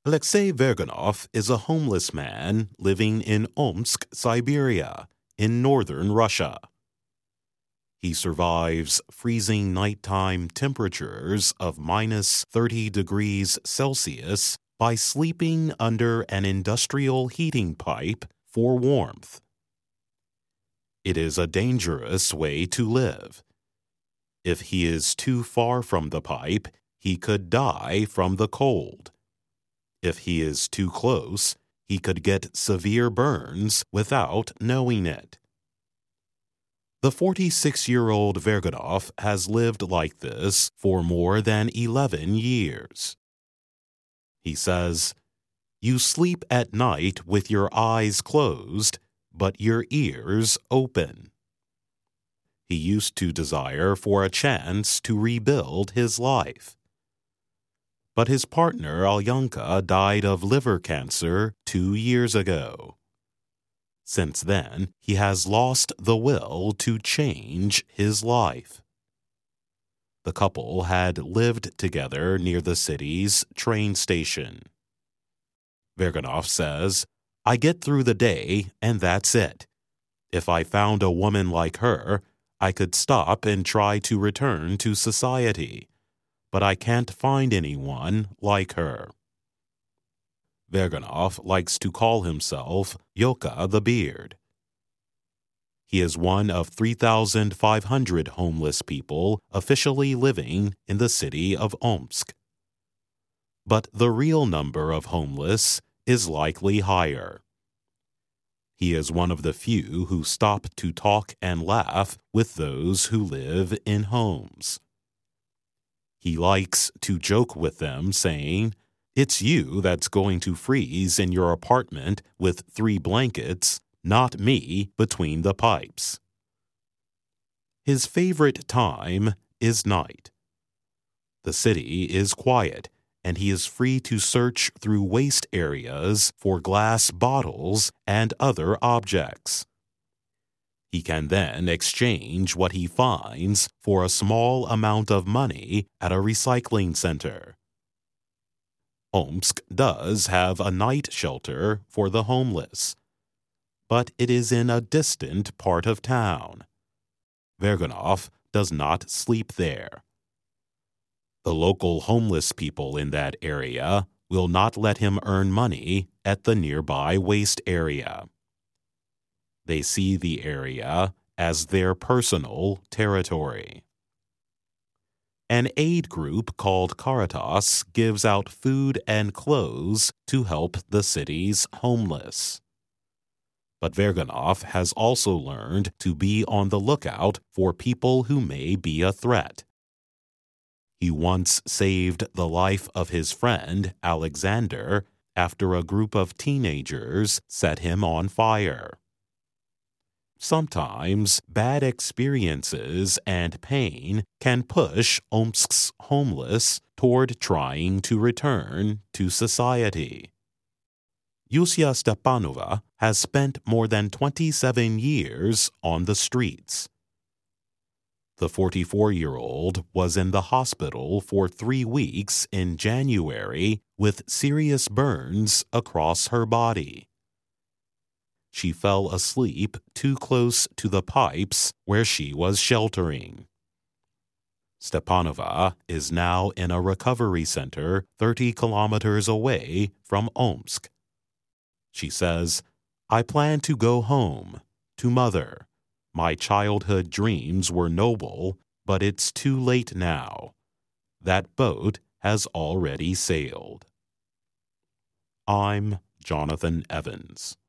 Alexei Verganov is a homeless man living in Omsk, Siberia, in northern Russia. He survives freezing nighttime temperatures of minus 30 degrees Celsius by sleeping under an industrial heating pipe for warmth. It is a dangerous way to live. If he is too far from the pipe, he could die from the cold. If he is too close, he could get severe burns without knowing it. The 46-year-old Verganov has lived like this for more than 11 years. He says, "You sleep at night with your eyes closed, but your ears open." He used to desire for a chance to rebuild his life. But his partner, Alyanka, died of liver cancer 2 years ago. Since then, he has lost the will to change his life. The couple had lived together near the city's train station. Verganov says, "I get through the day and that's it. If I found a woman like her, I could stop and try to return to society. But I can't find anyone like her." Verganov likes to call himself Yoka the Beard. He is one of 3,500 homeless people officially living in the city of Omsk. But the real number of homeless is likely higher. He is one of the few who stop to talk and laugh with those who live in homes. He likes to joke with them, saying, "It's you that's going to freeze in your apartment with 3 blankets, not me between the pipes." His favorite time is night. The city is quiet, and he is free to search through waste areas for glass bottles and other objects. He can then exchange what he finds for a small amount of money at a recycling center. Omsk does have a night shelter for the homeless, but it is in a distant part of town. Verganov does not sleep there. The local homeless people in that area will not let him earn money at the nearby waste area. They see the area as their personal territory. An aid group called Caritas gives out food and clothes to help the city's homeless. But Verganov has also learned to be on the lookout for people who may be a threat. He once saved the life of his friend, Alexander, after a group of teenagers set him on fire. Sometimes bad experiences and pain can push Omsk's homeless toward trying to return to society. Yusia Stepanova has spent more than 27 years on the streets. The 44-year-old was in the hospital for 3 weeks in January with serious burns across her body. She fell asleep too close to the pipes where she was sheltering. Stepanova is now in a recovery center 30 kilometers away from Omsk. She says, "I plan to go home, to Mother. My childhood dreams were noble, but it's too late now. That boat has already sailed." I'm Jonathan Evans.